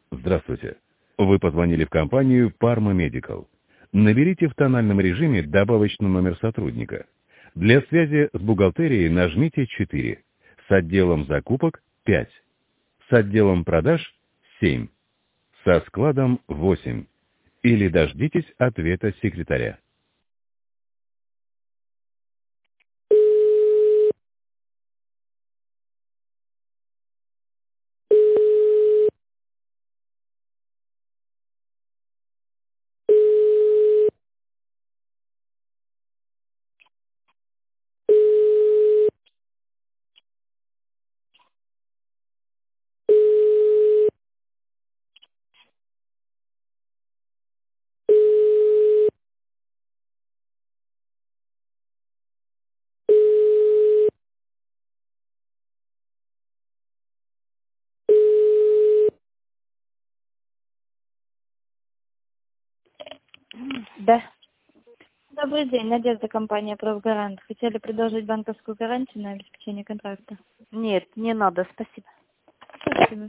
Здравствуйте. Вы позвонили в компанию Parma Medical. Наберите в тональном режиме добавочный номер сотрудника. Для связи с бухгалтерией нажмите 4. С отделом закупок 5. С отделом продаж 7. Со складом 8. Или дождитесь ответа секретаря. Да. Добрый день, Надежда, компания «Профгарант». Хотели предложить банковскую гарантию на обеспечение контракта. Нет, не надо, спасибо. Спасибо.